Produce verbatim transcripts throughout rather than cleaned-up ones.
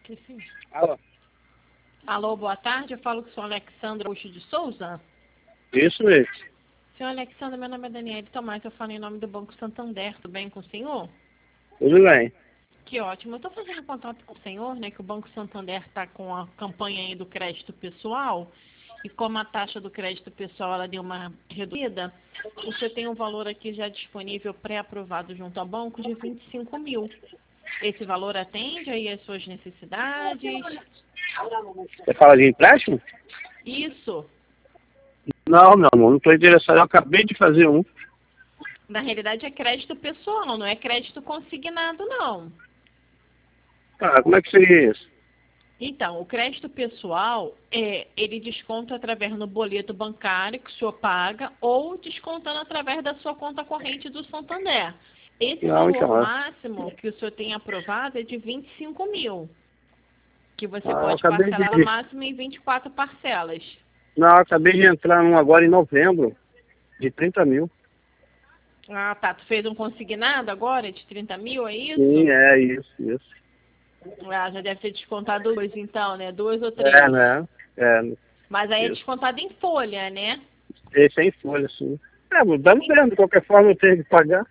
Sim. Alô? Alô, boa tarde. Eu falo com o senhor Alexandre Augusto de Souza. Isso mesmo. Senhor Alexandre, meu nome é Daniele Tomás. Eu falo em nome do Banco Santander. Tudo bem com o senhor? Tudo bem. Que ótimo. Eu estou fazendo contato com o senhor, né? Que o Banco Santander está com a campanha aí do crédito pessoal. E como a taxa do crédito pessoal ela deu uma reduzida, o senhor tem um valor aqui já disponível pré-aprovado junto ao banco de vinte e cinco mil. Esse valor atende aí às suas necessidades? Você fala de empréstimo? Isso. Não, meu amor, não estou interessado. Eu acabei de fazer um. Na realidade é crédito pessoal, não é crédito consignado, não. Ah, como é que seria isso? Então, o crédito pessoal, é, ele desconta através do boleto bancário que o senhor paga ou descontando através da sua conta corrente do Santander. Esse Não, valor então, é. máximo que o senhor tem aprovado é de vinte e cinco mil, que você Ah, eu pode acabei parcelar de... máximo em vinte e quatro parcelas. Não, eu acabei de entrar num agora em novembro, de trinta mil. Ah, tá. Tu fez um consignado agora de trinta mil, é isso? Sim, é isso, isso. Ah, já deve ter descontado duas então, né? Duas ou três. É, né? É, Mas aí é isso. descontado em folha, né? Esse é em folha, sim. É, mudando mesmo, de qualquer forma eu tenho que pagar.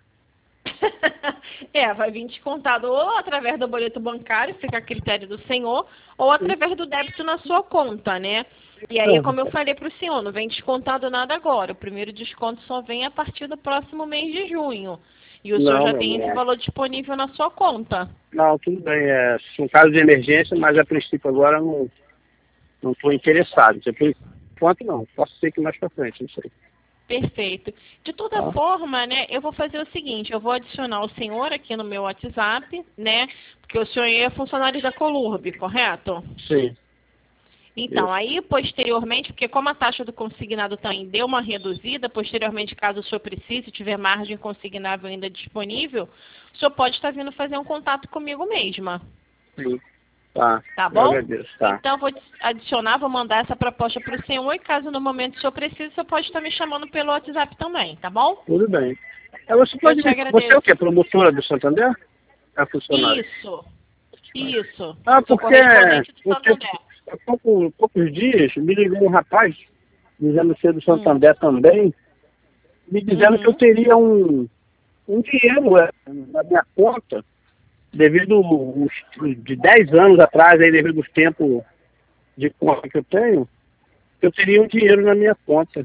É, vai vir descontado ou através do boleto bancário, fica a critério do senhor, ou através do débito na sua conta, né? E aí, como eu falei para o senhor, não vem descontado nada agora. O primeiro desconto só vem a partir do próximo mês de junho. E o senhor Não, já meu tem esse amor. valor disponível na sua conta. Não, tudo bem. É um caso de emergência, mas a princípio agora eu não não estou interessado. Por enquanto não. Posso ser que mais para frente, não sei. Perfeito. De toda Tá? forma, né, eu vou fazer o seguinte, eu vou adicionar o senhor aqui no meu WhatsApp, né, porque o senhor é funcionário da Colurb, correto? Sim. Então, Isso. aí, posteriormente, porque como a taxa do consignado também deu uma reduzida, posteriormente, caso o senhor precise, tiver margem consignável ainda disponível, o senhor pode estar vindo fazer um contato comigo mesma. Sim. Tá. Tá Eu bom? agradeço. Tá. Então, vou adicionar, vou mandar essa proposta para o senhor e caso no momento o senhor precise, o senhor pode estar me chamando pelo WhatsApp também, tá bom? Tudo bem. É, você Eu pode te me... Você é o agradeço. quê? Promotora do Santander? É funcionário? Isso, isso. Ah, Sou porque, correspondente do porque Santander. há pouco, poucos dias me ligou um rapaz, dizendo ser do Hum. Santander também, me dizendo que eu Uhum. teria um, um dinheiro é, na minha conta, devido os, de dez anos atrás, aí, devido aos tempos de conta que eu tenho, eu teria um dinheiro na minha conta.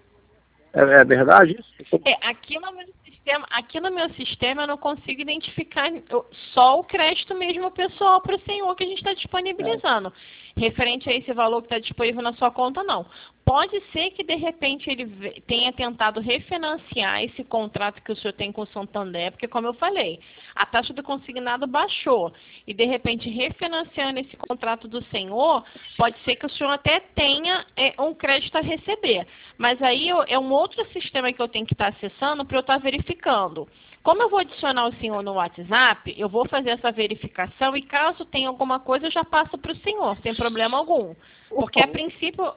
É, é verdade isso? É, aqui no meu sistema, aqui no meu sistema eu não consigo identificar só o crédito mesmo pessoal para o senhor que a gente está disponibilizando. Referente a esse valor que está disponível na sua conta, não. Pode ser que de repente ele tenha tentado refinanciar esse contrato que o senhor tem com o Santander, porque como eu falei, a taxa do consignado baixou. E de repente refinanciando esse contrato do senhor, pode ser que o senhor até tenha é, um crédito a receber. Mas aí eu, é um outro sistema que eu tenho que estar acessando para eu estar verificando. Como eu vou adicionar o senhor no WhatsApp, eu vou fazer essa verificação e caso tenha alguma coisa eu já passo para o senhor, sem problema algum. Porque a princípio...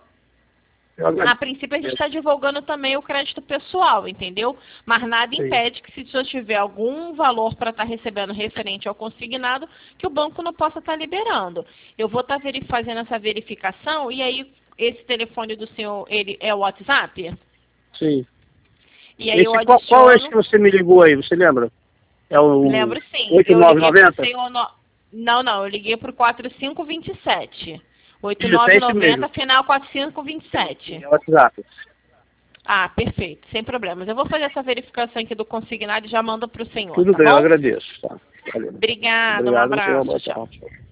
A princípio, a gente está divulgando também o crédito pessoal, entendeu? Mas nada impede que, se o senhor tiver algum valor para estar recebendo referente ao consignado, que o banco não possa estar liberando. Eu vou estar fazendo essa verificação e aí, esse telefone do senhor, ele é o WhatsApp? Sim. E aí Esse, eu qual, adiciono... qual é esse que você me ligou aí, você lembra? É o Lembro sim. oito Eu nove liguei nove para o zero? senhor... No... Não, não, eu liguei para o quatro cinco dois sete. oito Isso, é nove esse nove mesmo. zero, final quatro cinco dois sete. É o WhatsApp. Ah, perfeito, sem problemas. Eu vou fazer essa verificação aqui do consignado e já mando para o senhor, Tudo tá bem, eu bom? agradeço. Tá. Valeu. Obrigada, um Obrigado, você é uma abraço, boa tchau. tarde.